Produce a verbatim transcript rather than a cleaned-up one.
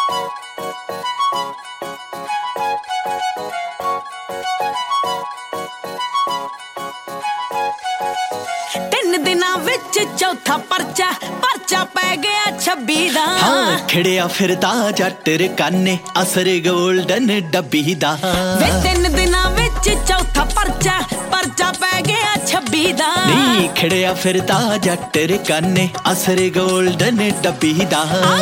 ਤਿੰਨ ਦਿਨਾਂ ਵਿੱਚ ਚੌਥਾ ਪਰਚਾ ਪਰਚਾ ਪੈ ਗਿਆ ਛੱਬੀ ਦਾ। ਹਾਂ ਖੜਿਆ ਫਿਰਦਾ ਜੱਟ ਰਕਾਨੇ ਅਸਰ ਗੋਲਡਨ ਡੱਬੀ ਦਾ। ਵੇ ਤਿੰਨ ਦਿਨਾਂ ਵਿੱਚ ਚੌਥਾ ਪਰਚਾ ਪਰਚਾ ਪੈ ਗਿਆ ਛੱਬੀ ਦਾ। ਨੀ ਖੜਿਆ ਫਿਰਦਾ ਜੱਟ ਰਕਾਨੇ ਅਸਰ ਗੋਲਡਨ ਡੱਬੀ ਦਾ। ਆ